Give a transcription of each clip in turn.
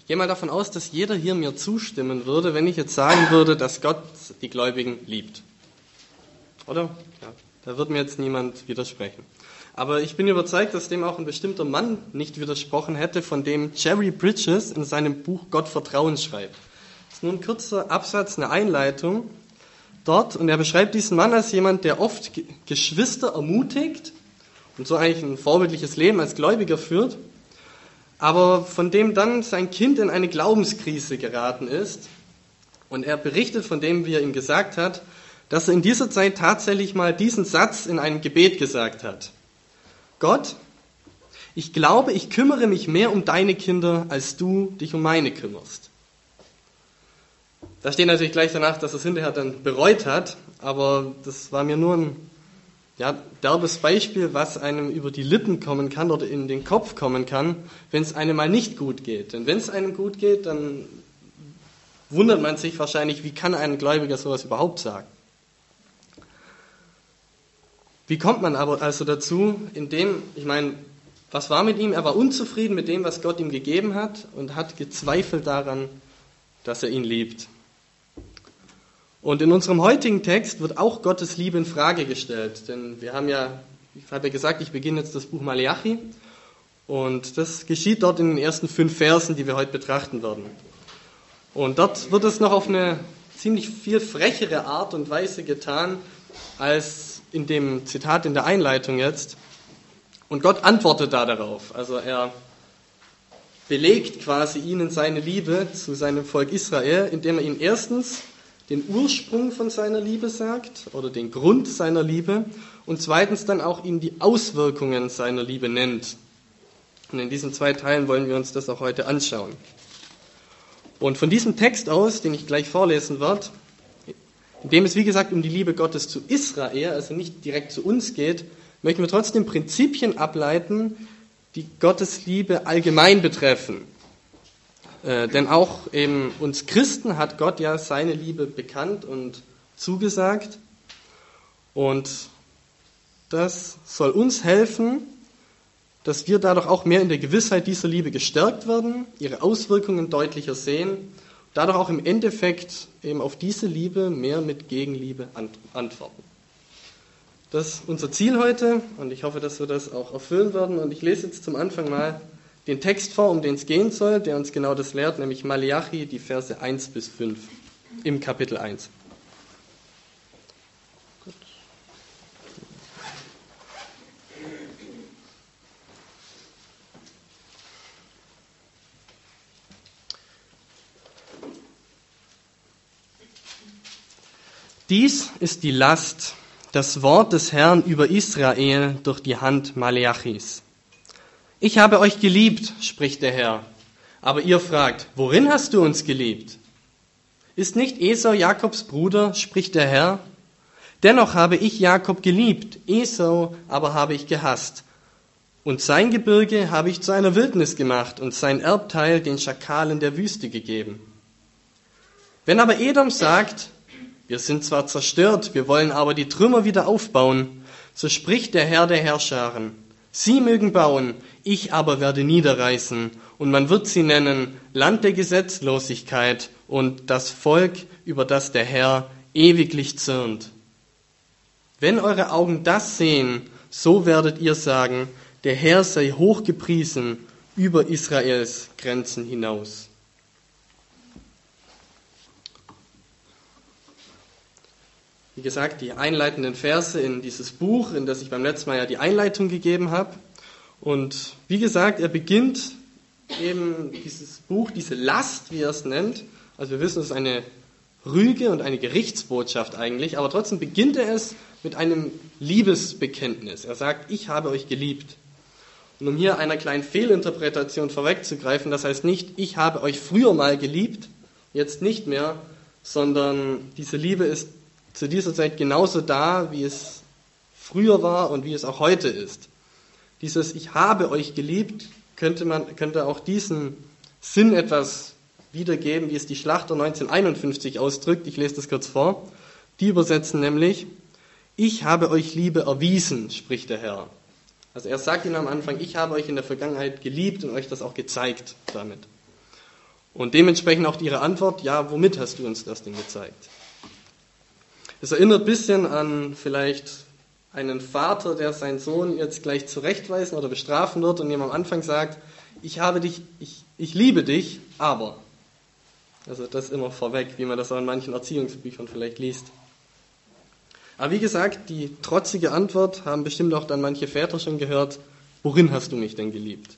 gehe mal davon aus, dass jeder hier mir zustimmen würde, wenn ich jetzt sagen würde, dass Gott die Gläubigen liebt. Oder? Ja, da wird mir jetzt niemand widersprechen. Aber ich bin überzeugt, dass dem auch ein bestimmter Mann nicht widersprochen hätte, von dem Jerry Bridges in seinem Buch Gott Vertrauen schreibt. Das ist nur ein kurzer Absatz, eine Einleitung dort. Und er beschreibt diesen Mann als jemand, der oft Geschwister ermutigt und so eigentlich ein vorbildliches Leben als Gläubiger führt, aber von dem dann sein Kind in eine Glaubenskrise geraten ist. Und er berichtet von dem, wie er ihm gesagt hat, dass er in dieser Zeit tatsächlich mal diesen Satz in einem Gebet gesagt hat. Gott, ich glaube, ich kümmere mich mehr um deine Kinder, als du dich um meine kümmerst. Da steht natürlich gleich danach, dass er es hinterher dann bereut hat, aber das war mir nur ein derbes Beispiel, was einem über die Lippen kommen kann oder in den Kopf kommen kann, wenn es einem mal nicht gut geht. Denn wenn es einem gut geht, dann wundert man sich wahrscheinlich, wie kann ein Gläubiger sowas überhaupt sagen? Wie kommt man aber also dazu, was war mit ihm? Er war unzufrieden mit dem, was Gott ihm gegeben hat und hat gezweifelt daran, dass er ihn liebt. Und in unserem heutigen Text wird auch Gottes Liebe in Frage gestellt. Denn ich habe ja gesagt, ich beginne jetzt das Buch Maleachi. Und das geschieht dort in den ersten 5 Versen, die wir heute betrachten werden. Und dort wird es noch auf eine ziemlich viel frechere Art und Weise getan, als in dem Zitat in der Einleitung jetzt. Und Gott antwortet da darauf. Also er belegt quasi ihnen seine Liebe zu seinem Volk Israel, indem er ihnen erstens den Ursprung von seiner Liebe sagt oder den Grund seiner Liebe und zweitens dann auch ihnen die Auswirkungen seiner Liebe nennt. Und in diesen 2 Teilen wollen wir uns das auch heute anschauen. Und von diesem Text aus, den ich gleich vorlesen werde, in dem es wie gesagt um die Liebe Gottes zu Israel, also nicht direkt zu uns geht, möchten wir trotzdem Prinzipien ableiten, die Gottes Liebe allgemein betreffen. Denn auch eben uns Christen hat Gott ja seine Liebe bekannt und zugesagt. Und das soll uns helfen, dass wir dadurch auch mehr in der Gewissheit dieser Liebe gestärkt werden, ihre Auswirkungen deutlicher sehen, dadurch auch im Endeffekt eben auf diese Liebe mehr mit Gegenliebe antworten. Das ist unser Ziel heute und ich hoffe, dass wir das auch erfüllen werden. Und ich lese jetzt zum Anfang mal den Text vor, um den es gehen soll, der uns genau das lehrt, nämlich Maleachi, die Verse 1 bis 5 im Kapitel 1. Dies ist die Last, das Wort des Herrn über Israel durch die Hand Maleachis. Ich habe euch geliebt, spricht der Herr. Aber ihr fragt, worin hast du uns geliebt? Ist nicht Esau Jakobs Bruder, spricht der Herr? Dennoch habe ich Jakob geliebt, Esau aber habe ich gehasst. Und sein Gebirge habe ich zu einer Wildnis gemacht und sein Erbteil den Schakalen der Wüste gegeben. Wenn aber Edom sagt, wir sind zwar zerstört, wir wollen aber die Trümmer wieder aufbauen, so spricht der Herr der Herrscharen. Sie mögen bauen, ich aber werde niederreißen, und man wird sie nennen Land der Gesetzlosigkeit und das Volk, über das der Herr ewiglich zürnt. Wenn eure Augen das sehen, so werdet ihr sagen, der Herr sei hochgepriesen über Israels Grenzen hinaus. Wie gesagt, die einleitenden Verse in dieses Buch, in das ich beim letzten Mal ja die Einleitung gegeben habe. Und wie gesagt, er beginnt eben dieses Buch, diese Last, wie er es nennt. Also wir wissen, es ist eine Rüge und eine Gerichtsbotschaft eigentlich, aber trotzdem beginnt er es mit einem Liebesbekenntnis. Er sagt, ich habe euch geliebt. Und um hier einer kleinen Fehlinterpretation vorwegzugreifen, das heißt nicht, ich habe euch früher mal geliebt, jetzt nicht mehr, sondern diese Liebe ist zu dieser Zeit genauso da, wie es früher war und wie es auch heute ist. Dieses Ich habe euch geliebt könnte auch diesen Sinn etwas wiedergeben, wie es die Schlachter 1951 ausdrückt. Ich lese das kurz vor. Die übersetzen nämlich, ich habe euch Liebe erwiesen, spricht der Herr. Also er sagt ihnen am Anfang, ich habe euch in der Vergangenheit geliebt und euch das auch gezeigt damit. Und dementsprechend auch ihre Antwort, ja, womit hast du uns das denn gezeigt? Es erinnert ein bisschen an vielleicht einen Vater, der seinen Sohn jetzt gleich zurechtweisen oder bestrafen wird und ihm am Anfang sagt, ich liebe dich, aber. Also das immer vorweg, wie man das auch in manchen Erziehungsbüchern vielleicht liest. Aber wie gesagt, die trotzige Antwort haben bestimmt auch dann manche Väter schon gehört, worin hast du mich denn geliebt?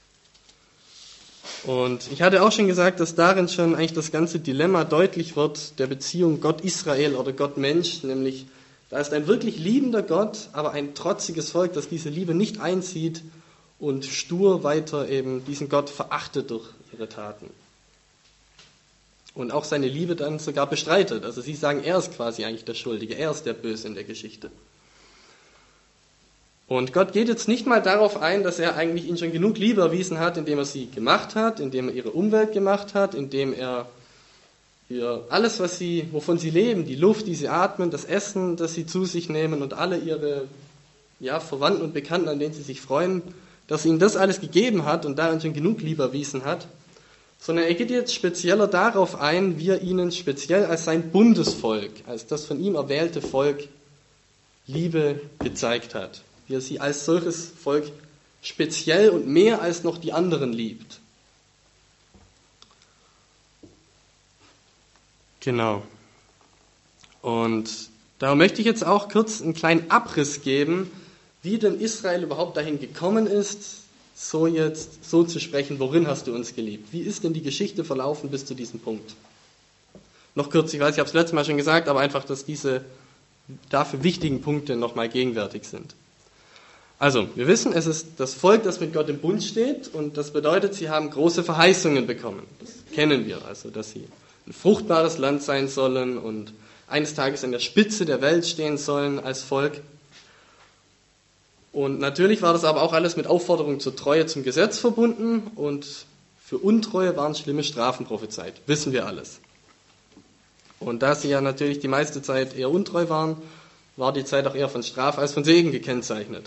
Und ich hatte auch schon gesagt, dass darin schon eigentlich das ganze Dilemma deutlich wird der Beziehung Gott-Israel oder Gott-Mensch, nämlich da ist ein wirklich liebender Gott, aber ein trotziges Volk, das diese Liebe nicht einzieht und stur weiter eben diesen Gott verachtet durch ihre Taten. Und auch seine Liebe dann sogar bestreitet. Also sie sagen, er ist quasi eigentlich der Schuldige, er ist der Böse in der Geschichte. Und Gott geht jetzt nicht mal darauf ein, dass er eigentlich ihnen schon genug Liebe erwiesen hat, indem er sie gemacht hat, indem er ihre Umwelt gemacht hat, indem er alles, wovon sie leben, die Luft, die sie atmen, das Essen, das sie zu sich nehmen und alle ihre Verwandten und Bekannten, an denen sie sich freuen, dass ihnen das alles gegeben hat und darin schon genug Liebe erwiesen hat, sondern er geht jetzt spezieller darauf ein, wie er ihnen speziell als sein Bundesvolk, als das von ihm erwählte Volk, Liebe gezeigt hat. Wie er sie als solches Volk speziell und mehr als noch die anderen liebt. Genau. Und da möchte ich jetzt auch kurz einen kleinen Abriss geben, wie denn Israel überhaupt dahin gekommen ist, so zu sprechen, worin hast du uns geliebt? Wie ist denn die Geschichte verlaufen bis zu diesem Punkt? Noch kurz, ich weiß, ich habe es letztes Mal schon gesagt, aber einfach, dass diese dafür wichtigen Punkte nochmal gegenwärtig sind. Also, wir wissen, es ist das Volk, das mit Gott im Bund steht und das bedeutet, sie haben große Verheißungen bekommen. Das kennen wir, also, dass sie ein fruchtbares Land sein sollen und eines Tages an der Spitze der Welt stehen sollen als Volk. Und natürlich war das aber auch alles mit Aufforderung zur Treue zum Gesetz verbunden und für Untreue waren schlimme Strafen prophezeit. Wissen wir alles. Und da sie ja natürlich die meiste Zeit eher untreu waren, war die Zeit auch eher von Strafe als von Segen gekennzeichnet.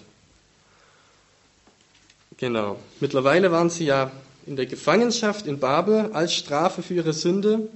Genau. Mittlerweile waren sie ja in der Gefangenschaft in Babel als Strafe für ihre Sünde.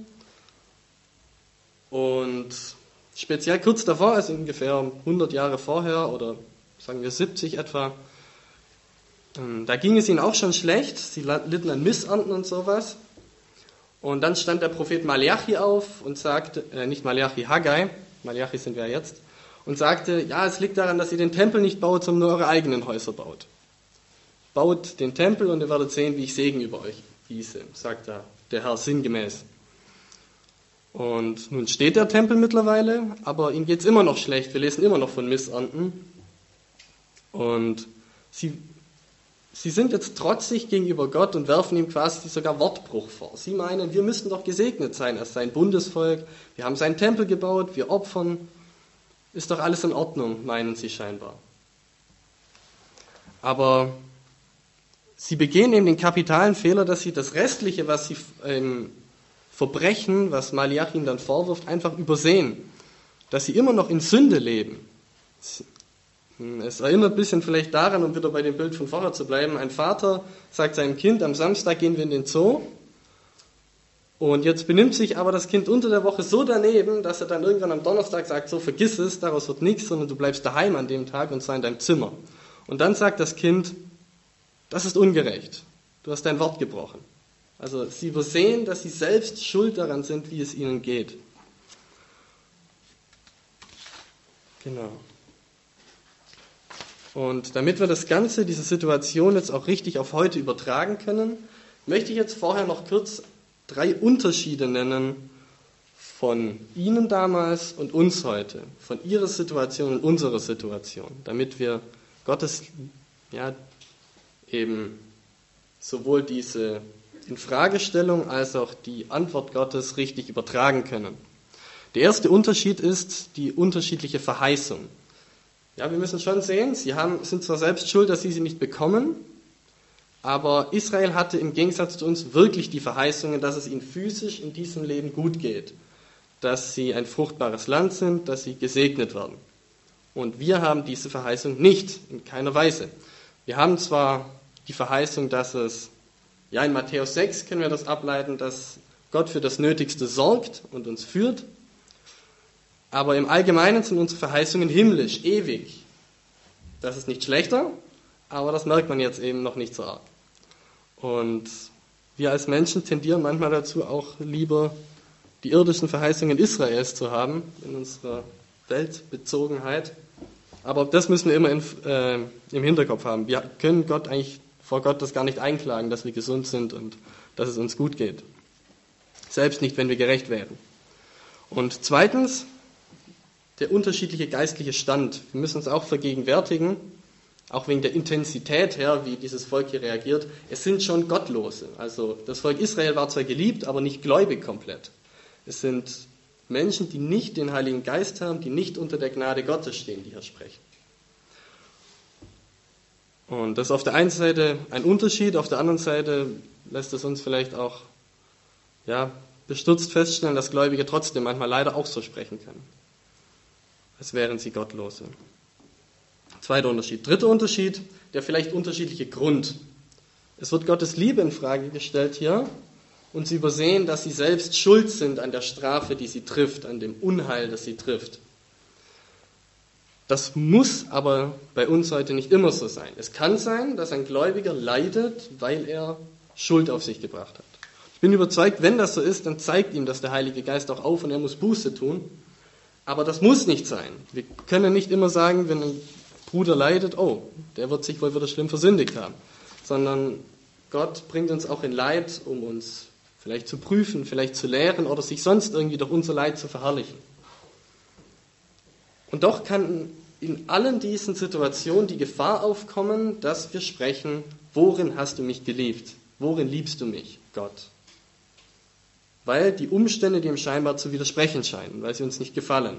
Und speziell kurz davor, also ungefähr 100 Jahre vorher oder sagen wir 70 etwa, da ging es ihnen auch schon schlecht, sie litten an Missernten und sowas. Und dann stand der Prophet Malachi auf und sagte, nicht Malachi, Haggai, Malachi sind wir ja jetzt, und sagte, ja, es liegt daran, dass ihr den Tempel nicht baut, sondern nur eure eigenen Häuser baut. Baut den Tempel und ihr werdet sehen, wie ich Segen über euch gieße, sagt der Herr sinngemäß. Und nun steht der Tempel mittlerweile, aber ihm geht es immer noch schlecht, wir lesen immer noch von Missernten. Und sie sind jetzt trotzig gegenüber Gott und werfen ihm quasi sogar Wortbruch vor. Sie meinen, wir müssten doch gesegnet sein als sein Bundesvolk. Wir haben seinen Tempel gebaut, wir opfern. Ist doch alles in Ordnung, meinen sie scheinbar. Aber sie begehen eben den kapitalen Fehler, dass sie das Restliche, was sie verbrechen, was Malachi ihnen dann vorwirft, einfach übersehen. Dass sie immer noch in Sünde leben. Es erinnert ein bisschen vielleicht daran, um wieder bei dem Bild von vorher zu bleiben, ein Vater sagt seinem Kind, am Samstag gehen wir in den Zoo und jetzt benimmt sich aber das Kind unter der Woche so daneben, dass er dann irgendwann am Donnerstag sagt, so vergiss es, daraus wird nichts, sondern du bleibst daheim an dem Tag und zwar in deinem Zimmer. Und dann sagt das Kind, das ist ungerecht, du hast dein Wort gebrochen. Also sie übersehen, dass sie selbst schuld daran sind, wie es ihnen geht. Genau. Und damit wir das Ganze, diese Situation jetzt auch richtig auf heute übertragen können, möchte ich jetzt vorher noch kurz 3 Unterschiede nennen von Ihnen damals und uns heute, von Ihrer Situation und unserer Situation, damit wir Gottes, eben sowohl diese Infragestellung als auch die Antwort Gottes richtig übertragen können. Der erste Unterschied ist die unterschiedliche Verheißung. Ja, wir müssen schon sehen, sind zwar selbst schuld, dass sie nicht bekommen, aber Israel hatte im Gegensatz zu uns wirklich die Verheißungen, dass es ihnen physisch in diesem Leben gut geht, dass sie ein fruchtbares Land sind, dass sie gesegnet werden. Und wir haben diese Verheißung nicht, in keiner Weise. Wir haben zwar die Verheißung, dass es Ja, in Matthäus 6 können wir das ableiten, dass Gott für das Nötigste sorgt und uns führt. Aber im Allgemeinen sind unsere Verheißungen himmlisch, ewig. Das ist nicht schlechter, aber das merkt man jetzt eben noch nicht so arg. Und wir als Menschen tendieren manchmal dazu, auch lieber die irdischen Verheißungen Israels zu haben, in unserer Weltbezogenheit. Aber das müssen wir immer im Hinterkopf haben. Wir können Gott eigentlich vor Gott das gar nicht einklagen, dass wir gesund sind und dass es uns gut geht. Selbst nicht, wenn wir gerecht werden. Und zweitens, der unterschiedliche geistliche Stand. Wir müssen uns auch vergegenwärtigen, auch wegen der Intensität her, wie dieses Volk hier reagiert. Es sind schon Gottlose. Also das Volk Israel war zwar geliebt, aber nicht gläubig komplett. Es sind Menschen, die nicht den Heiligen Geist haben, die nicht unter der Gnade Gottes stehen, die hier sprechen. Und das ist auf der einen Seite ein Unterschied, auf der anderen Seite lässt es uns vielleicht auch bestürzt feststellen, dass Gläubige trotzdem manchmal leider auch so sprechen können, als wären sie Gottlose. Zweiter Unterschied. Dritter Unterschied, der vielleicht unterschiedliche Grund. Es wird Gottes Liebe in Frage gestellt hier und sie übersehen, dass sie selbst schuld sind an der Strafe, die sie trifft, an dem Unheil, das sie trifft. Das muss aber bei uns heute nicht immer so sein. Es kann sein, dass ein Gläubiger leidet, weil er Schuld auf sich gebracht hat. Ich bin überzeugt, wenn das so ist, dann zeigt ihm das der Heilige Geist auch auf und er muss Buße tun. Aber das muss nicht sein. Wir können nicht immer sagen, wenn ein Bruder leidet, oh, der wird sich wohl wieder schlimm versündigt haben. Sondern Gott bringt uns auch in Leid, um uns vielleicht zu prüfen, vielleicht zu lehren oder sich sonst irgendwie durch unser Leid zu verherrlichen. Und doch kann in allen diesen Situationen die Gefahr aufkommen, dass wir sprechen, worin hast du mich geliebt? Worin liebst du mich, Gott? Weil die Umstände dem scheinbar zu widersprechen scheinen, weil sie uns nicht gefallen.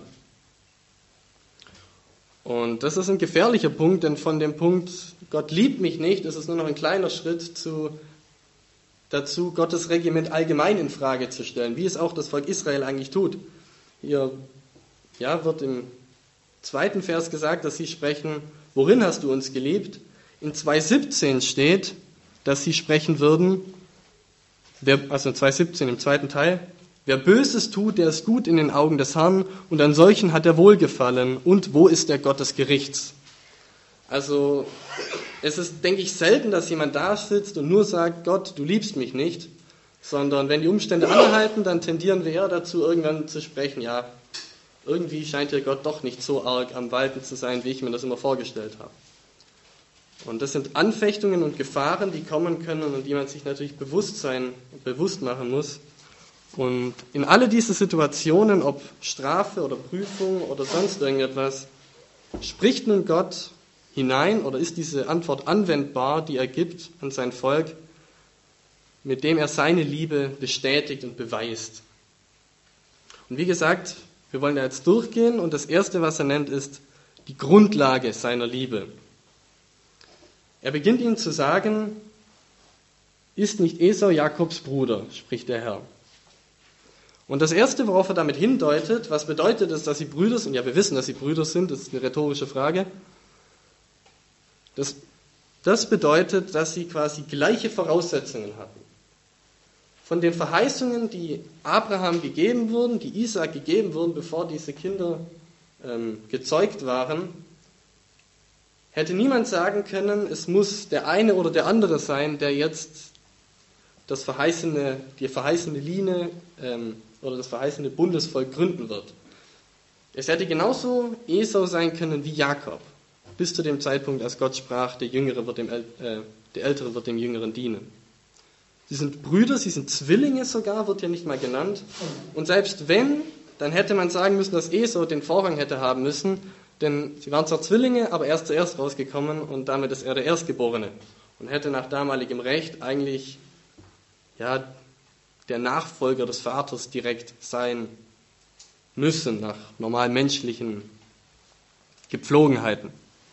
Und das ist ein gefährlicher Punkt, denn von dem Punkt, Gott liebt mich nicht, ist es nur noch ein kleiner Schritt dazu, Gottes Regiment allgemein in Frage zu stellen, wie es auch das Volk Israel eigentlich tut. Hier wird im 2. Vers gesagt, dass sie sprechen, worin hast du uns geliebt? In 2,17 steht, dass sie sprechen würden, also in 2,17 im zweiten Teil, wer Böses tut, der ist gut in den Augen des Herrn und an solchen hat er Wohlgefallen. Und wo ist der Gott des Gerichts? Also es ist, denke ich, selten, dass jemand da sitzt und nur sagt, Gott, du liebst mich nicht, sondern wenn die Umstände anhalten, dann tendieren wir eher dazu, irgendwann zu sprechen, ja, irgendwie scheint hier Gott doch nicht so arg am Walten zu sein, wie ich mir das immer vorgestellt habe. Und das sind Anfechtungen und Gefahren, die kommen können und die man sich natürlich bewusst machen muss. Und in alle diese Situationen, ob Strafe oder Prüfung oder sonst irgendetwas, spricht nun Gott hinein oder ist diese Antwort anwendbar, die er gibt an sein Volk, mit dem er seine Liebe bestätigt und beweist. Und wie gesagt, wir wollen da jetzt durchgehen und das Erste, was er nennt, ist die Grundlage seiner Liebe. Er beginnt ihnen zu sagen, ist nicht Esau Jakobs Bruder, spricht der Herr. Und das Erste, worauf er damit hindeutet, was bedeutet es, dass sie Brüder sind? Ja, wir wissen, dass sie Brüder sind, das ist eine rhetorische Frage. Das bedeutet, dass sie quasi gleiche Voraussetzungen hatten. Von den Verheißungen, die Abraham gegeben wurden, die Isaak gegeben wurden, bevor diese Kinder gezeugt waren, hätte niemand sagen können, es muss der eine oder der andere sein, der jetzt die verheißene Linie oder das verheißene Bundesvolk gründen wird. Es hätte genauso Esau sein können wie Jakob, bis zu dem Zeitpunkt, als Gott sprach, der Ältere wird dem Jüngeren dienen. Sie sind Brüder, sie sind Zwillinge sogar, wird ja nicht mal genannt. Und selbst wenn, dann hätte man sagen müssen, dass Esau den Vorrang hätte haben müssen, denn sie waren zwar Zwillinge, aber er ist zuerst rausgekommen und damit ist er der Erstgeborene. Und hätte nach damaligem Recht eigentlich der Nachfolger des Vaters direkt sein müssen, nach normal menschlichen Gepflogenheiten.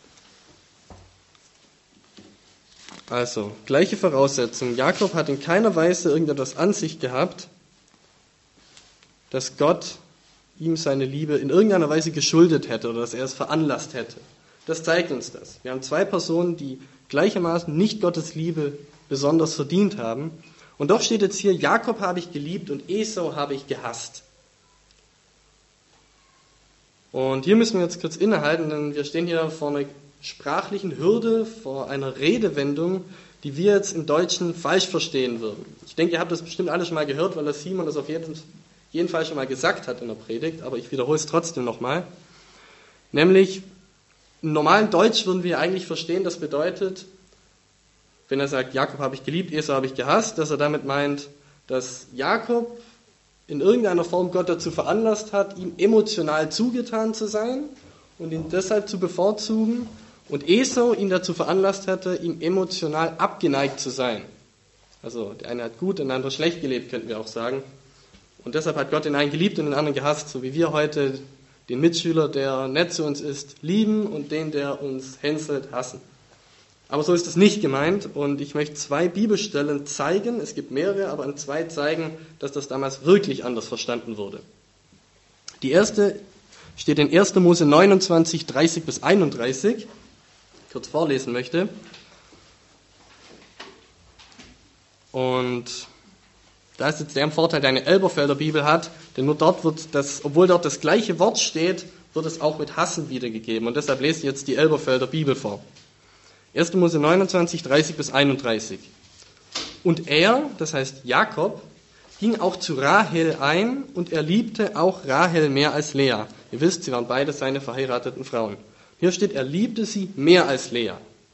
Also, gleiche Voraussetzungen. Jakob hat in keiner Weise irgendetwas an sich gehabt, dass Gott ihm seine Liebe in irgendeiner Weise geschuldet hätte oder dass er es veranlasst hätte. Das zeigt uns das. Wir haben zwei Personen, die gleichermaßen nicht Gottes Liebe besonders verdient haben. Und doch steht jetzt hier, Jakob habe ich geliebt und Esau habe ich gehasst. Und hier müssen wir jetzt kurz innehalten, denn wir stehen hier vor einer sprachlichen Hürde, vor einer Redewendung, die wir jetzt im Deutschen falsch verstehen würden. Ich denke, ihr habt das bestimmt alle schon mal gehört, weil das Simon das auf jeden Fall schon mal gesagt hat in der Predigt, aber ich wiederhole es trotzdem nochmal. Nämlich, im normalen Deutsch würden wir eigentlich verstehen, das bedeutet, wenn er sagt, Jakob habe ich geliebt, Esau habe ich gehasst, dass er damit meint, dass Jakob in irgendeiner Form Gott dazu veranlasst hat, ihm emotional zugetan zu sein und ihn deshalb zu bevorzugen, und Esau ihn dazu veranlasst hatte, ihm emotional abgeneigt zu sein. Also der eine hat gut, der andere schlecht gelebt, könnten wir auch sagen. Und deshalb hat Gott den einen geliebt und den anderen gehasst, so wie wir heute den Mitschüler, der nett zu uns ist, lieben und den, der uns hänselt, hassen. Aber so ist es nicht gemeint, und ich möchte 2 Bibelstellen zeigen, es gibt mehrere, aber an 2 zeigen, dass das damals wirklich anders verstanden wurde. Die erste steht in 1. Mose 29, 30 bis 31, kurz vorlesen möchte. Und da ist jetzt der Vorteil, der eine Elberfelder Bibel hat, denn nur dort wird das, obwohl dort das gleiche Wort steht, wird es auch mit hassen wiedergegeben, und deshalb lese ich jetzt die Elberfelder Bibel vor. 1. Mose 29, 30 bis 31. Und er, das heißt Jakob, ging auch zu Rahel ein, und er liebte auch Rahel mehr als Lea. Ihr wisst, sie waren beide seine verheirateten Frauen. Hier steht, er liebte sie mehr als Lea.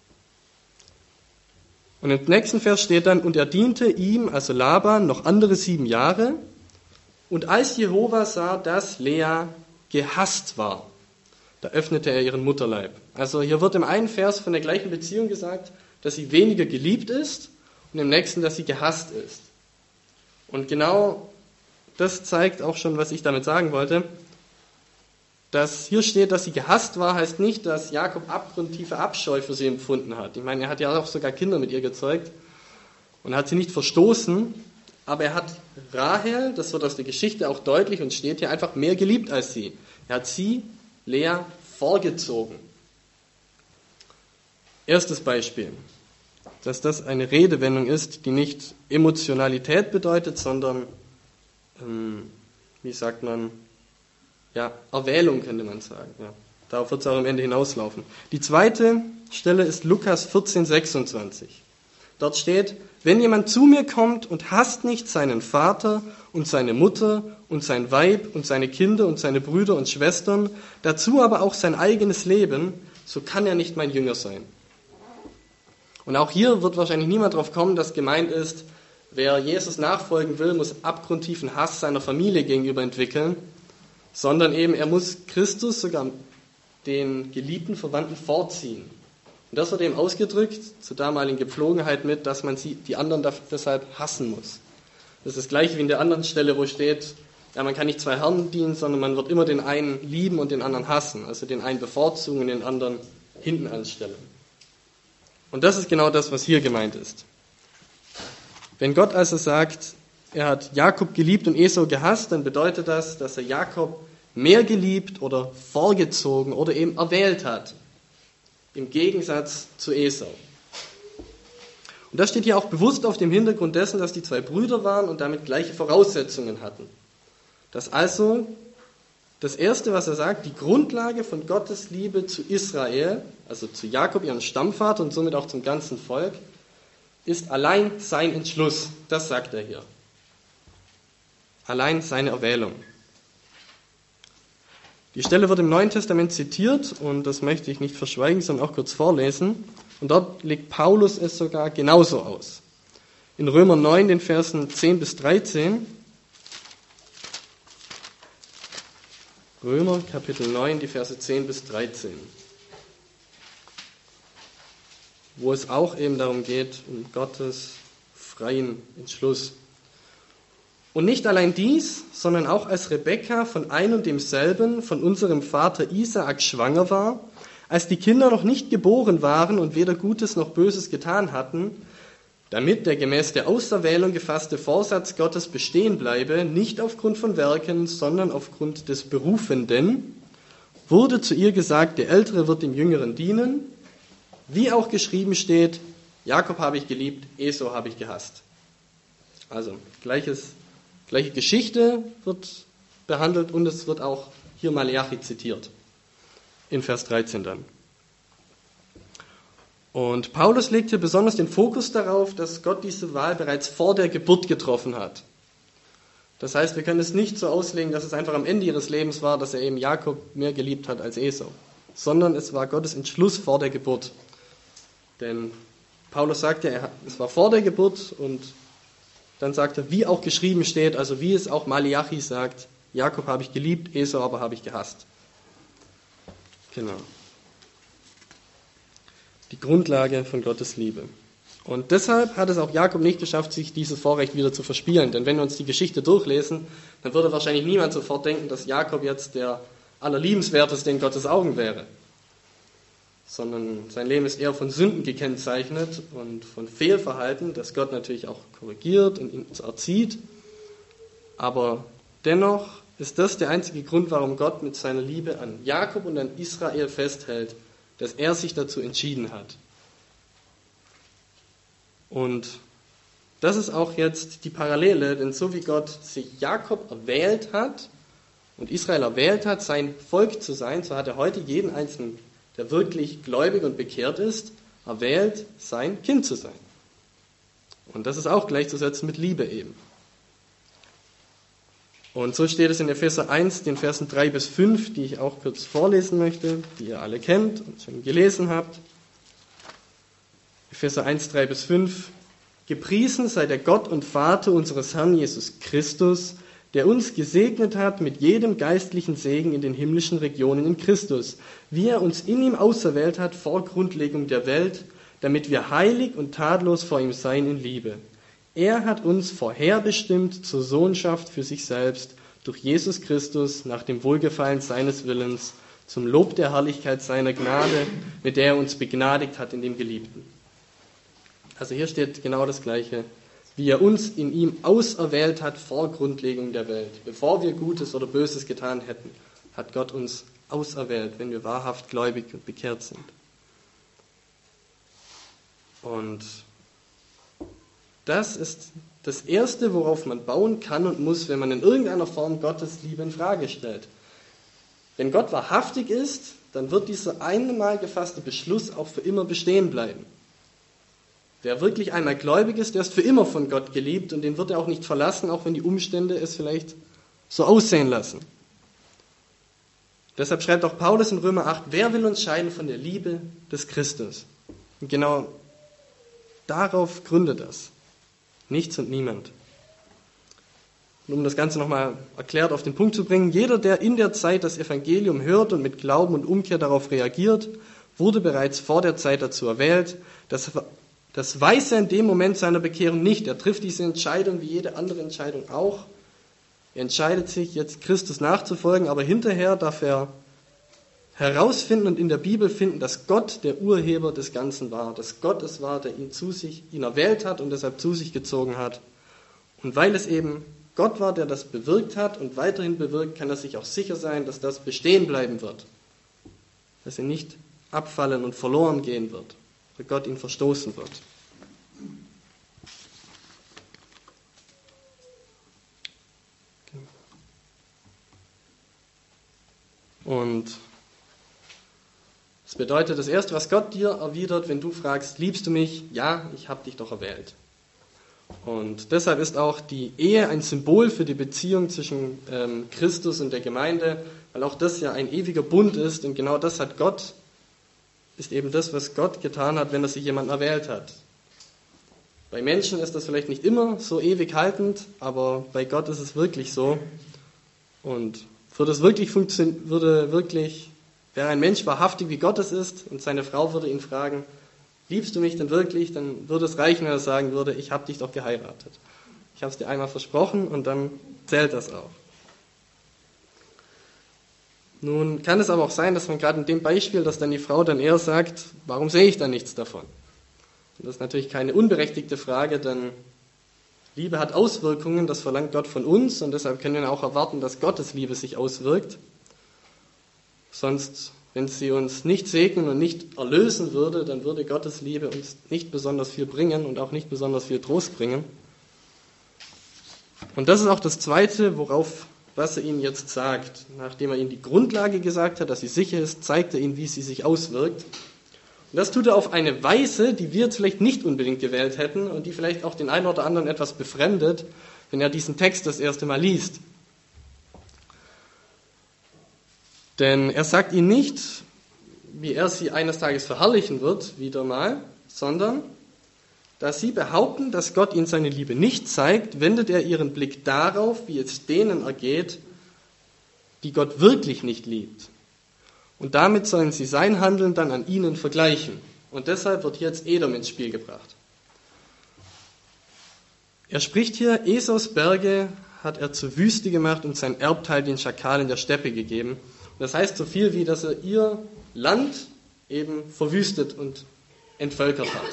Und im nächsten Vers steht dann, und er diente ihm, also Laban, noch andere 7 Jahre. Und als Jehova sah, dass Lea gehasst war, da öffnete er ihren Mutterleib. Also hier wird im einen Vers von der gleichen Beziehung gesagt, dass sie weniger geliebt ist, und im nächsten, dass sie gehasst ist. Und genau das zeigt auch schon, was ich damit sagen wollte. Dass hier steht, dass sie gehasst war, heißt nicht, dass Jakob abgrundtiefe Abscheu für sie empfunden hat. Ich meine, er hat ja auch sogar Kinder mit ihr gezeugt und hat sie nicht verstoßen, aber er hat Rahel, das wird aus der Geschichte auch deutlich und steht hier, einfach mehr geliebt als sie. Er hat sie, Lea, vorgezogen. Erstes Beispiel, dass das eine Redewendung ist, die nicht Emotionalität bedeutet, sondern, Erwählung könnte man sagen. Ja, darauf wird es auch am Ende hinauslaufen. Die zweite Stelle ist Lukas 14, 26. Dort steht, wenn jemand zu mir kommt und hasst nicht seinen Vater und seine Mutter und sein Weib und seine Kinder und seine Brüder und Schwestern, dazu aber auch sein eigenes Leben, so kann er nicht mein Jünger sein. Und auch hier wird wahrscheinlich niemand drauf kommen, dass gemeint ist, wer Jesus nachfolgen will, muss abgrundtiefen Hass seiner Familie gegenüber entwickeln, sondern eben er muss Christus, sogar den geliebten Verwandten, vorziehen. Und das wird eben ausgedrückt zur damaligen Gepflogenheit mit, dass man die anderen deshalb hassen muss. Das ist das Gleiche wie in der anderen Stelle, wo steht, ja, man kann nicht 2 Herren dienen, sondern man wird immer den einen lieben und den anderen hassen. Also den einen bevorzugen und den anderen hinten anstellen. Und das ist genau das, was hier gemeint ist. Wenn Gott also sagt, er hat Jakob geliebt und Esau gehasst, dann bedeutet das, dass er Jakob mehr geliebt oder vorgezogen oder eben erwählt hat. Im Gegensatz zu Esau. Und das steht hier auch bewusst auf dem Hintergrund dessen, dass die 2 Brüder waren und damit gleiche Voraussetzungen hatten. Dass also das Erste, was er sagt, die Grundlage von Gottes Liebe zu Israel, also zu Jakob, ihrem Stammvater und somit auch zum ganzen Volk, ist allein sein Entschluss. Das sagt er hier. Allein seine Erwählung. Die Stelle wird im Neuen Testament zitiert und das möchte ich nicht verschweigen, sondern auch kurz vorlesen. Und dort legt Paulus es sogar genauso aus. In Römer 9, den Versen 10 bis 13. Römer, Kapitel 9, die Verse 10 bis 13. Wo es auch eben darum geht, um Gottes freien Entschluss. Und nicht allein dies, sondern auch als Rebekka von ein und demselben, von unserem Vater Isaak schwanger war, als die Kinder noch nicht geboren waren und weder Gutes noch Böses getan hatten, damit der gemäß der Auserwählung gefasste Vorsatz Gottes bestehen bleibe, nicht aufgrund von Werken, sondern aufgrund des Berufenden, wurde zu ihr gesagt, der Ältere wird dem Jüngeren dienen, wie auch geschrieben steht, Jakob habe ich geliebt, Esau habe ich gehasst. Also gleiche Geschichte wird behandelt und es wird auch hier Maleachi zitiert, in Vers 13 dann. Und Paulus legt hier besonders den Fokus darauf, dass Gott diese Wahl bereits vor der Geburt getroffen hat. Das heißt, wir können es nicht so auslegen, dass es einfach am Ende ihres Lebens war, dass er eben Jakob mehr geliebt hat als Esau, sondern es war Gottes Entschluss vor der Geburt. Denn Paulus sagt ja, es war vor der Geburt und dann sagt er, wie auch geschrieben steht, also wie es auch Maleachi sagt, Jakob habe ich geliebt, Esau aber habe ich gehasst. Genau. Die Grundlage von Gottes Liebe. Und deshalb hat es auch Jakob nicht geschafft, sich dieses Vorrecht wieder zu verspielen. Denn wenn wir uns die Geschichte durchlesen, dann würde wahrscheinlich niemand sofort denken, dass Jakob jetzt der Allerliebenswerteste in Gottes Augen wäre. Sondern sein Leben ist eher von Sünden gekennzeichnet und von Fehlverhalten, das Gott natürlich auch korrigiert und ihn erzieht. Aber dennoch ist das der einzige Grund, warum Gott mit seiner Liebe an Jakob und an Israel festhält, dass er sich dazu entschieden hat. Und das ist auch jetzt die Parallele, denn so wie Gott sich Jakob erwählt hat und Israel erwählt hat, sein Volk zu sein, so hat er heute jeden Einzelnen, der wirklich gläubig und bekehrt ist, erwählt, sein Kind zu sein. Und das ist auch gleichzusetzen mit Liebe eben. Und so steht es in Epheser 1, den Versen 3 bis 5, die ich auch kurz vorlesen möchte, die ihr alle kennt und schon gelesen habt. Epheser 1, 3 bis 5. Gepriesen sei der Gott und Vater unseres Herrn Jesus Christus, der uns gesegnet hat mit jedem geistlichen Segen in den himmlischen Regionen in Christus, wie er uns in ihm auserwählt hat vor Grundlegung der Welt, damit wir heilig und tadellos vor ihm seien in Liebe. Er hat uns vorherbestimmt zur Sohnschaft für sich selbst durch Jesus Christus nach dem Wohlgefallen seines Willens, zum Lob der Herrlichkeit seiner Gnade, mit der er uns begnadigt hat in dem Geliebten. Also hier steht genau das Gleiche, wie er uns in ihm auserwählt hat vor Grundlegung der Welt. Bevor wir Gutes oder Böses getan hätten, hat Gott uns auserwählt, wenn wir wahrhaft gläubig und bekehrt sind. Und das ist das Erste, worauf man bauen kann und muss, wenn man in irgendeiner Form Gottes Liebe in Frage stellt. Wenn Gott wahrhaftig ist, dann wird dieser einmal gefasste Beschluss auch für immer bestehen bleiben. Wer wirklich einmal gläubig ist, der ist für immer von Gott geliebt und den wird er auch nicht verlassen, auch wenn die Umstände es vielleicht so aussehen lassen. Deshalb schreibt auch Paulus in Römer 8, wer will uns scheiden von der Liebe des Christus? Und genau darauf gründet das. Nichts und niemand. Und um das Ganze nochmal erklärt auf den Punkt zu bringen, jeder, der in der Zeit das Evangelium hört und mit Glauben und Umkehr darauf reagiert, wurde bereits vor der Zeit dazu erwählt. Das weiß er in dem Moment seiner Bekehrung nicht. Er trifft diese Entscheidung wie jede andere Entscheidung auch. Er entscheidet sich, jetzt Christus nachzufolgen, aber hinterher darf er herausfinden und in der Bibel finden, dass Gott der Urheber des Ganzen war, dass Gott es war, der ihn erwählt hat und deshalb zu sich gezogen hat. Und weil es eben Gott war, der das bewirkt hat und weiterhin bewirkt, kann er sich auch sicher sein, dass das bestehen bleiben wird, dass er nicht abfallen und verloren gehen wird, weil Gott ihn verstoßen wird. Und das bedeutet, das Erste, was Gott dir erwidert, wenn du fragst, liebst du mich? Ja, ich habe dich doch erwählt. Und deshalb ist auch die Ehe ein Symbol für die Beziehung zwischen Christus und der Gemeinde, weil auch das ja ein ewiger Bund ist und genau das ist eben das, was Gott getan hat, wenn er sich jemanden erwählt hat. Bei Menschen ist das vielleicht nicht immer so ewig haltend, aber bei Gott ist es wirklich so. Und wäre ein Mensch wahrhaftig, wie Gott es ist, und seine Frau würde ihn fragen, liebst du mich denn wirklich? Dann würde es reichen, wenn er sagen würde, ich habe dich doch geheiratet. Ich habe es dir einmal versprochen und dann zählt das auch. Nun kann es aber auch sein, dass man gerade in dem Beispiel, dass dann die Frau dann eher sagt, warum sehe ich da nichts davon? Und das ist natürlich keine unberechtigte Frage, denn Liebe hat Auswirkungen, das verlangt Gott von uns und deshalb können wir auch erwarten, dass Gottes Liebe sich auswirkt. Sonst wenn sie uns nicht segnen und nicht erlösen würde, dann würde Gottes Liebe uns nicht besonders viel bringen und auch nicht besonders viel Trost bringen. Und das ist auch das Zweite, was er ihnen jetzt sagt. Nachdem er ihnen die Grundlage gesagt hat, dass sie sicher ist, zeigt er ihnen, wie sie sich auswirkt. Und das tut er auf eine Weise, die wir jetzt vielleicht nicht unbedingt gewählt hätten und die vielleicht auch den einen oder anderen etwas befremdet, wenn er diesen Text das erste Mal liest. Denn er sagt ihnen nicht, wie er sie eines Tages verherrlichen wird, wieder mal, sondern da sie behaupten, dass Gott ihnen seine Liebe nicht zeigt, wendet er ihren Blick darauf, wie es denen ergeht, die Gott wirklich nicht liebt. Und damit sollen sie sein Handeln dann an ihnen vergleichen. Und deshalb wird jetzt Edom ins Spiel gebracht. Er spricht hier, Esaus Berge hat er zur Wüste gemacht und sein Erbteil den Schakalen der Steppe gegeben. Das heißt so viel wie, dass er ihr Land eben verwüstet und entvölkert hat.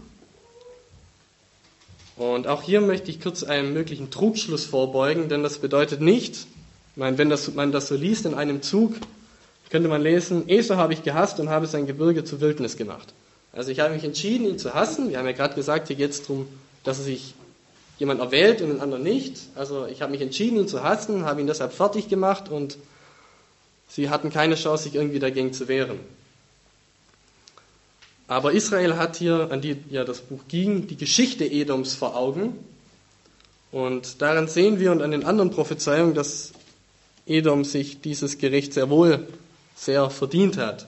Und auch hier möchte ich kurz einem möglichen Trugschluss vorbeugen, denn das bedeutet nicht, wenn man das so liest in einem Zug, könnte man lesen, Esau habe ich gehasst und habe sein Gebirge zur Wildnis gemacht. Also ich habe mich entschieden, ihn zu hassen. Wir haben ja gerade gesagt, hier geht es darum, dass er sich jemand erwählt und den anderen nicht. Also ich habe mich entschieden, ihn zu hassen, habe ihn deshalb fertig gemacht und sie hatten keine Chance, sich irgendwie dagegen zu wehren. Aber Israel hat hier, an die ja das Buch ging, die Geschichte Edoms vor Augen. Und daran sehen wir und an den anderen Prophezeiungen, dass Edom sich dieses Gericht sehr wohl sehr verdient hat.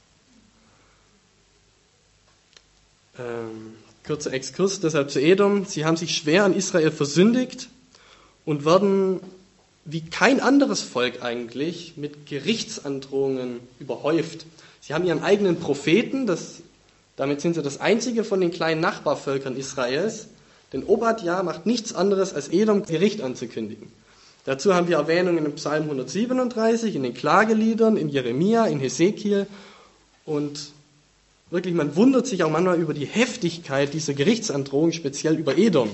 Kurzer Exkurs deshalb zu Edom. Sie haben sich schwer an Israel versündigt und werden wie kein anderes Volk eigentlich mit Gerichtsandrohungen überhäuft. Sie haben ihren eigenen Propheten, damit sind sie das einzige von den kleinen Nachbarvölkern Israels, denn Obadja macht nichts anderes, als Edom Gericht anzukündigen. Dazu haben wir Erwähnungen im Psalm 137, in den Klageliedern, in Jeremia, in Hesekiel und wirklich, man wundert sich auch manchmal über die Heftigkeit dieser Gerichtsandrohung, speziell über Edom.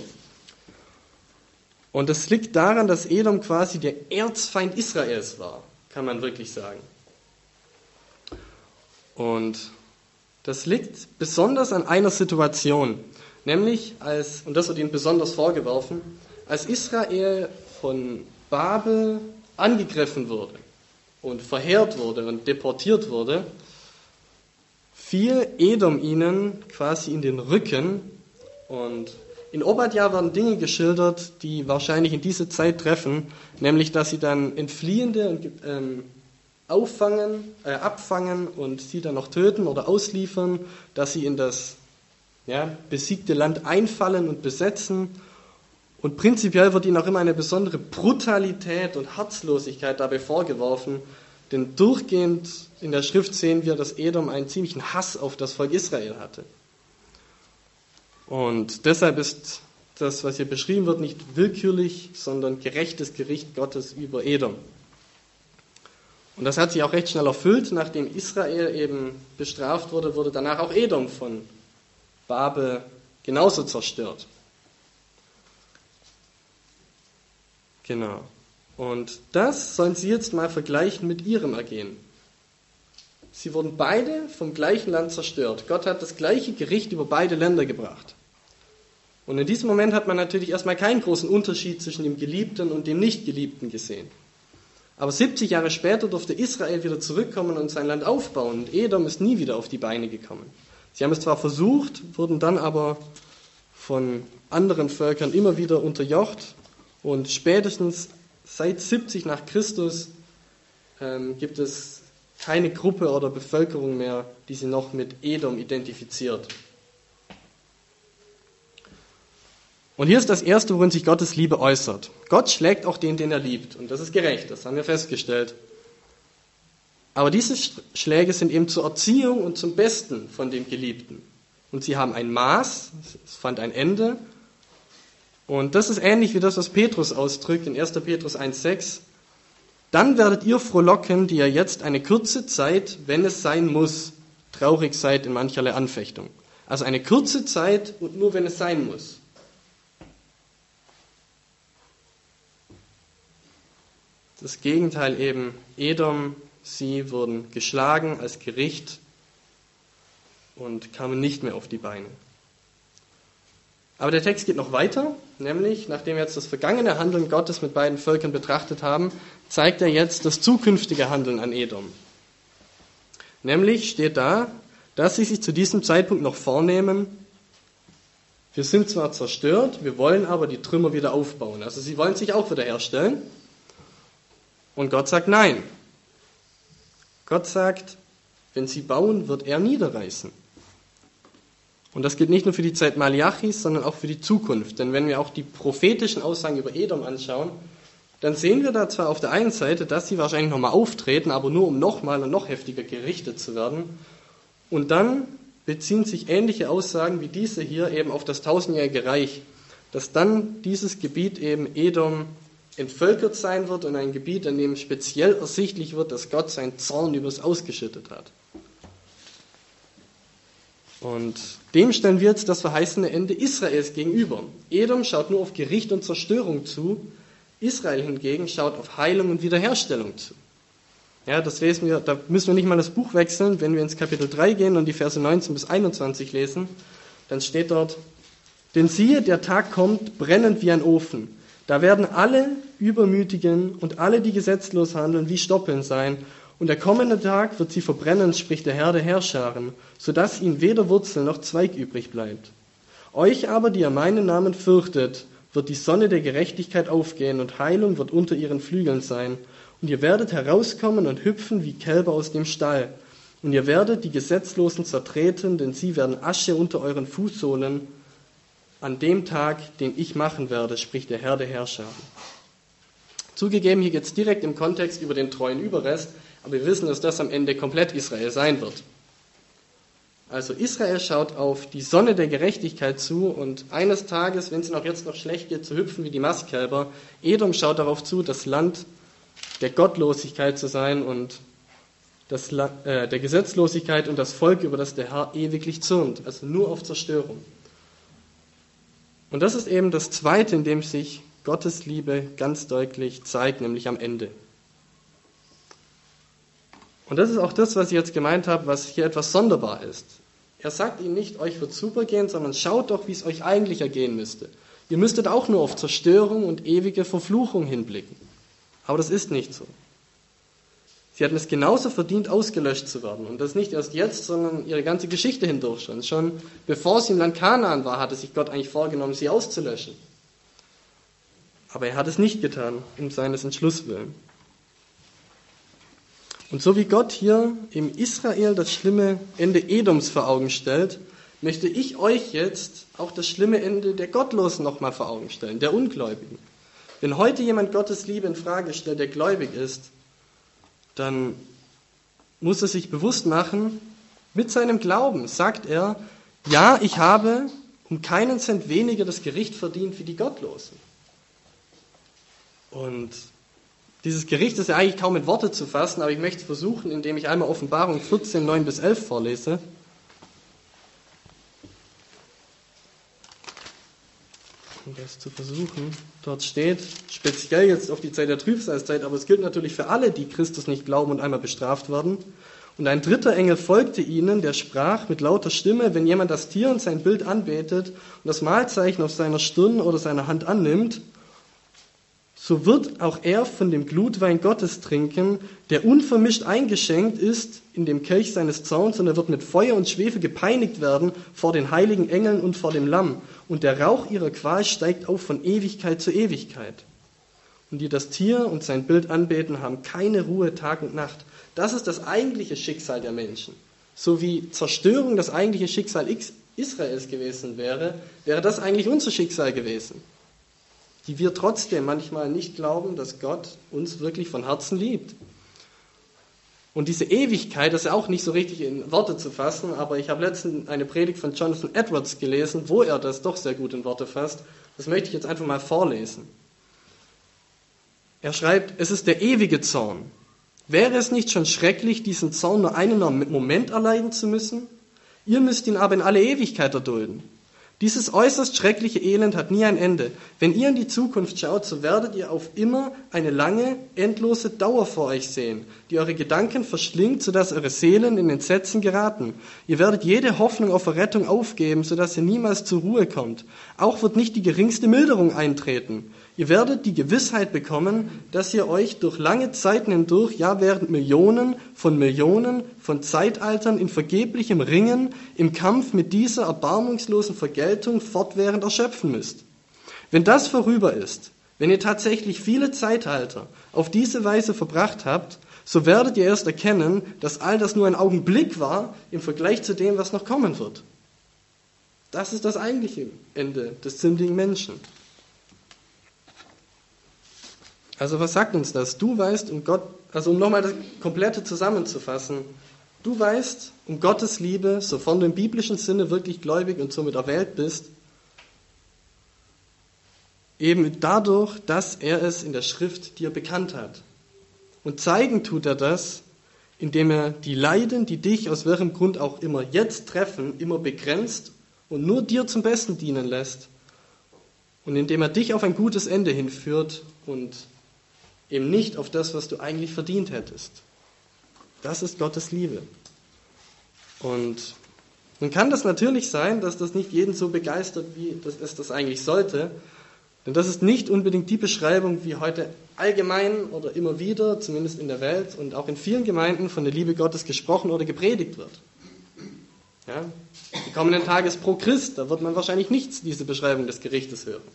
Und das liegt daran, dass Edom quasi der Erzfeind Israels war, kann man wirklich sagen. Und das liegt besonders an einer Situation, nämlich und das wird ihnen besonders vorgeworfen, als Israel von Babel angegriffen wurde und verheert wurde und deportiert wurde, fiel Edom ihnen quasi in den Rücken und in Obadja werden Dinge geschildert, die wahrscheinlich in diese Zeit treffen, nämlich dass sie dann Entfliehende abfangen und sie dann noch töten oder ausliefern, dass sie in das besiegte Land einfallen und besetzen. Und prinzipiell wird ihnen auch immer eine besondere Brutalität und Herzlosigkeit dabei vorgeworfen, denn durchgehend in der Schrift sehen wir, dass Edom einen ziemlichen Hass auf das Volk Israel hatte. Und deshalb ist das, was hier beschrieben wird, nicht willkürlich, sondern gerechtes Gericht Gottes über Edom. Und das hat sich auch recht schnell erfüllt. Nachdem Israel eben bestraft wurde, wurde danach auch Edom von Babel genauso zerstört. Genau. Und das sollen Sie jetzt mal vergleichen mit Ihrem Ergehen. Sie wurden beide vom gleichen Land zerstört. Gott hat das gleiche Gericht über beide Länder gebracht. Und in diesem Moment hat man natürlich erstmal keinen großen Unterschied zwischen dem Geliebten und dem Nicht-Geliebten gesehen. Aber 70 Jahre später durfte Israel wieder zurückkommen und sein Land aufbauen. Und Edom ist nie wieder auf die Beine gekommen. Sie haben es zwar versucht, wurden dann aber von anderen Völkern immer wieder unterjocht. Und spätestens seit 70 nach Christus gibt es keine Gruppe oder Bevölkerung mehr, die sie noch mit Edom identifiziert. Und hier ist das Erste, worin sich Gottes Liebe äußert. Gott schlägt auch den er liebt. Und das ist gerecht, das haben wir festgestellt. Aber diese Schläge sind eben zur Erziehung und zum Besten von dem Geliebten. Und sie haben ein Maß, es fand ein Ende. Und das ist ähnlich wie das, was Petrus ausdrückt in 1. Petrus 1,6. Dann werdet ihr frohlocken, die ihr jetzt eine kurze Zeit, wenn es sein muss, traurig seid in mancherlei Anfechtung. Also eine kurze Zeit und nur wenn es sein muss. Das Gegenteil eben, Edom sie wurden geschlagen als Gericht und kamen nicht mehr auf die Beine. Aber der Text geht noch weiter, nämlich, nachdem wir jetzt das vergangene Handeln Gottes mit beiden Völkern betrachtet haben, zeigt er jetzt das zukünftige Handeln an Edom. Nämlich steht da, dass sie sich zu diesem Zeitpunkt noch vornehmen, wir sind zwar zerstört, wir wollen aber die Trümmer wieder aufbauen. Also sie wollen sich auch wiederherstellen. Und Gott sagt nein. Gott sagt, wenn sie bauen, wird er niederreißen. Und das gilt nicht nur für die Zeit Maliachis, sondern auch für die Zukunft. Denn wenn wir auch die prophetischen Aussagen über Edom anschauen, dann sehen wir da zwar auf der einen Seite, dass sie wahrscheinlich nochmal auftreten, aber nur um nochmal und noch heftiger gerichtet zu werden. Und dann beziehen sich ähnliche Aussagen wie diese hier eben auf das 1000-jährige Reich, dass dann dieses Gebiet eben Edom entvölkert sein wird und ein Gebiet, an dem speziell ersichtlich wird, dass Gott seinen Zorn über es ausgeschüttet hat. Und dem stellen wir jetzt das verheißene Ende Israels gegenüber. Edom schaut nur auf Gericht und Zerstörung zu, Israel hingegen schaut auf Heilung und Wiederherstellung zu. Ja, das lesen wir, da müssen wir nicht mal das Buch wechseln. Wenn wir ins Kapitel 3 gehen und die Verse 19 bis 21 lesen, dann steht dort, denn siehe, der Tag kommt, brennend wie ein Ofen. Da werden alle Übermütigen und alle, die gesetzlos handeln, wie Stoppeln sein. Und der kommende Tag wird sie verbrennen, spricht der Herr der Herrscharen, sodass ihnen weder Wurzel noch Zweig übrig bleibt. Euch aber, die ihr meinen Namen fürchtet, wird die Sonne der Gerechtigkeit aufgehen und Heilung wird unter ihren Flügeln sein. Und ihr werdet herauskommen und hüpfen wie Kälber aus dem Stall. Und ihr werdet die Gesetzlosen zertreten, denn sie werden Asche unter euren Fußsohlen an dem Tag, den ich machen werde, spricht der Herr der Herrscher. Zugegeben, hier geht es direkt im Kontext über den treuen Überrest, aber wir wissen, dass das am Ende komplett Israel sein wird. Also Israel schaut auf die Sonne der Gerechtigkeit zu und eines Tages, wenn es ihnen auch jetzt noch schlecht geht, zu hüpfen wie die Mastkälber. Edom schaut darauf zu, das Land der Gottlosigkeit zu sein und der Gesetzlosigkeit und das Volk, über das der Herr ewiglich zürnt, also nur auf Zerstörung. Und das ist eben das Zweite, in dem sich Gottes Liebe ganz deutlich zeigt, nämlich am Ende. Und das ist auch das, was ich jetzt gemeint habe, was hier etwas sonderbar ist. Er sagt ihnen nicht, euch wird super gehen, sondern schaut doch, wie es euch eigentlich ergehen müsste. Ihr müsstet auch nur auf Zerstörung und ewige Verfluchung hinblicken. Aber das ist nicht so. Sie hatten es genauso verdient, ausgelöscht zu werden. Und das nicht erst jetzt, sondern ihre ganze Geschichte hindurch schon. Schon bevor sie im Land Kanaan war, hatte sich Gott eigentlich vorgenommen, sie auszulöschen. Aber er hat es nicht getan, um seines Entschlusses willen. Und so wie Gott hier im Israel das schlimme Ende Edoms vor Augen stellt, möchte ich euch jetzt auch das schlimme Ende der Gottlosen nochmal vor Augen stellen, der Ungläubigen. Wenn heute jemand Gottes Liebe in Frage stellt, der gläubig ist, dann muss er sich bewusst machen, mit seinem Glauben sagt er, ja, ich habe um keinen Cent weniger das Gericht verdient wie die Gottlosen. Und dieses Gericht ist ja eigentlich kaum in Worte zu fassen, aber ich möchte es versuchen, indem ich einmal Offenbarung 14, 9 bis 11 vorlese. Um das zu versuchen. Dort steht, speziell jetzt auf die Zeit der Trübsalzeit, aber es gilt natürlich für alle, die Christus nicht glauben und einmal bestraft werden. Und ein dritter Engel folgte ihnen, der sprach mit lauter Stimme, wenn jemand das Tier und sein Bild anbetet und das Mahlzeichen auf seiner Stirn oder seiner Hand annimmt, so wird auch er von dem Glutwein Gottes trinken, der unvermischt eingeschenkt ist in dem Kelch seines Zorns, und er wird mit Feuer und Schwefel gepeinigt werden vor den heiligen Engeln und vor dem Lamm. Und der Rauch ihrer Qual steigt auf von Ewigkeit zu Ewigkeit. Und die das Tier und sein Bild anbeten, haben keine Ruhe Tag und Nacht. Das ist das eigentliche Schicksal der Menschen. So wie Zerstörung das eigentliche Schicksal Israels gewesen wäre, wäre das eigentlich unser Schicksal gewesen. Die wir trotzdem manchmal nicht glauben, dass Gott uns wirklich von Herzen liebt. Und diese Ewigkeit, das ist ja auch nicht so richtig in Worte zu fassen, aber ich habe letztens eine Predigt von Jonathan Edwards gelesen, wo er das doch sehr gut in Worte fasst. Das möchte ich jetzt einfach mal vorlesen. Er schreibt, es ist der ewige Zorn. Wäre es nicht schon schrecklich, diesen Zorn nur einen Moment erleiden zu müssen? Ihr müsst ihn aber in alle Ewigkeit erdulden. Dieses äußerst schreckliche Elend hat nie ein Ende. Wenn ihr in die Zukunft schaut, so werdet ihr auf immer eine lange, endlose Dauer vor euch sehen, die eure Gedanken verschlingt, sodass eure Seelen in Entsetzen geraten. Ihr werdet jede Hoffnung auf Errettung aufgeben, sodass ihr niemals zur Ruhe kommt. Auch wird nicht die geringste Milderung eintreten. Ihr werdet die Gewissheit bekommen, dass ihr euch durch lange Zeiten hindurch, ja während Millionen von Zeitaltern in vergeblichem Ringen, im Kampf mit dieser erbarmungslosen Vergeltung fortwährend erschöpfen müsst. Wenn das vorüber ist, wenn ihr tatsächlich viele Zeitalter auf diese Weise verbracht habt, so werdet ihr erst erkennen, dass all das nur ein Augenblick war im Vergleich zu dem, was noch kommen wird. Das ist das eigentliche Ende des sündigen Menschen. Also was sagt uns das? Du weißt um Gott, also um nochmal das Komplette zusammenzufassen, du weißt um Gottes Liebe, sofern du im biblischen Sinne wirklich gläubig und somit erwählt bist, eben dadurch, dass er es in der Schrift dir bekannt hat. Und zeigen tut er das, indem er die Leiden, die dich aus welchem Grund auch immer jetzt treffen, immer begrenzt und nur dir zum Besten dienen lässt. Und indem er dich auf ein gutes Ende hinführt und eben nicht auf das, was du eigentlich verdient hättest. Das ist Gottes Liebe. Und nun kann das natürlich sein, dass das nicht jeden so begeistert, wie es das eigentlich sollte. Denn das ist nicht unbedingt die Beschreibung, wie heute allgemein oder immer wieder, zumindest in der Welt und auch in vielen Gemeinden, von der Liebe Gottes gesprochen oder gepredigt wird. Ja? Die kommenden Tage ist pro Christ, da wird man wahrscheinlich nicht diese Beschreibung des Gerichtes hören.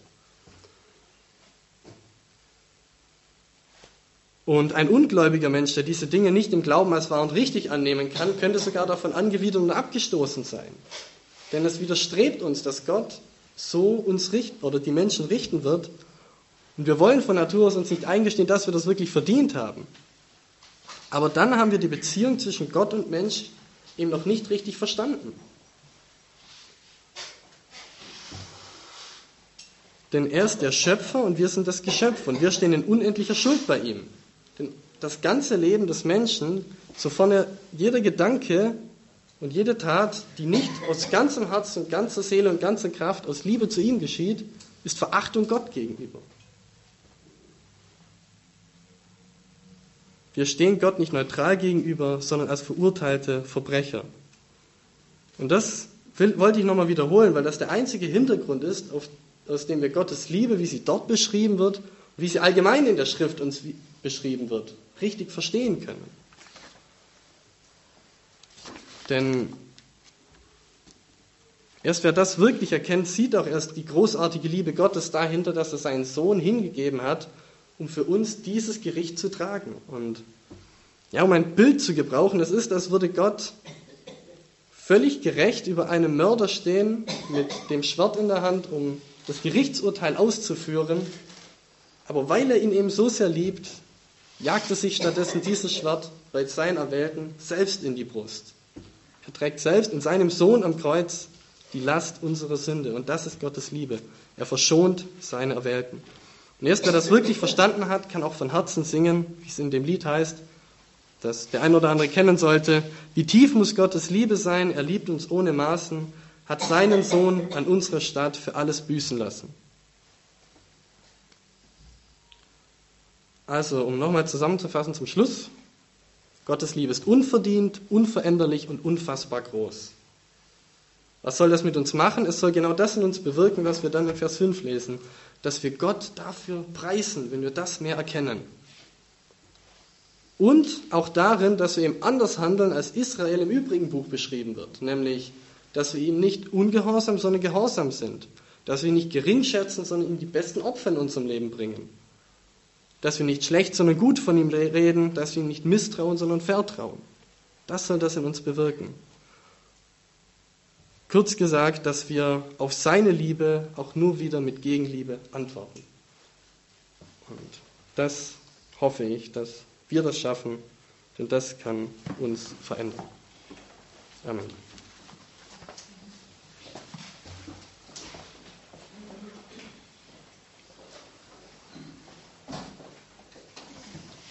Und ein ungläubiger Mensch, der diese Dinge nicht im Glauben als wahr und richtig annehmen kann, könnte sogar davon angewidert und abgestoßen sein. Denn es widerstrebt uns, dass Gott so uns oder die Menschen richten wird. Und wir wollen von Natur aus uns nicht eingestehen, dass wir das wirklich verdient haben. Aber dann haben wir die Beziehung zwischen Gott und Mensch eben noch nicht richtig verstanden. Denn er ist der Schöpfer und wir sind das Geschöpf und wir stehen in unendlicher Schuld bei ihm. Denn das ganze Leben des Menschen, sofern jeder Gedanke und jede Tat, die nicht aus ganzem Herzen, ganzer Seele und ganzer Kraft aus Liebe zu ihm geschieht, ist Verachtung Gott gegenüber. Wir stehen Gott nicht neutral gegenüber, sondern als verurteilte Verbrecher. Und das wollte ich nochmal wiederholen, weil das der einzige Hintergrund ist, aus dem wir Gottes Liebe, wie sie dort beschrieben wird, und wie sie allgemein in der Schrift uns beschrieben wird, richtig verstehen können. Denn erst wer das wirklich erkennt, sieht auch erst die großartige Liebe Gottes dahinter, dass er seinen Sohn hingegeben hat, um für uns dieses Gericht zu tragen. Und ja, um ein Bild zu gebrauchen, das ist, als würde Gott völlig gerecht über einem Mörder stehen, mit dem Schwert in der Hand, um das Gerichtsurteil auszuführen. Aber weil er ihn eben so sehr liebt, jagt er sich stattdessen dieses Schwert bei seinen Erwählten selbst in die Brust. Er trägt selbst in seinem Sohn am Kreuz die Last unserer Sünde. Und das ist Gottes Liebe. Er verschont seine Erwählten. Und erst wer das wirklich verstanden hat, kann auch von Herzen singen, wie es in dem Lied heißt, das der ein oder andere kennen sollte. Wie tief muss Gottes Liebe sein? Er liebt uns ohne Maßen, hat seinen Sohn an unserer Stadt für alles büßen lassen. Also, um nochmal zusammenzufassen zum Schluss. Gottes Liebe ist unverdient, unveränderlich und unfassbar groß. Was soll das mit uns machen? Es soll genau das in uns bewirken, was wir dann in Vers 5 lesen, dass wir Gott dafür preisen, wenn wir das mehr erkennen. Und auch darin, dass wir eben anders handeln, als Israel im übrigen Buch beschrieben wird, nämlich, dass wir ihm nicht ungehorsam, sondern gehorsam sind, dass wir ihn nicht gering schätzen, sondern ihm die besten Opfer in unserem Leben bringen, dass wir nicht schlecht, sondern gut von ihm reden, dass wir ihm nicht misstrauen, sondern vertrauen. Das soll das in uns bewirken. Kurz gesagt, dass wir auf seine Liebe auch nur wieder mit Gegenliebe antworten. Und das hoffe ich, dass wir das schaffen, denn das kann uns verändern. Amen.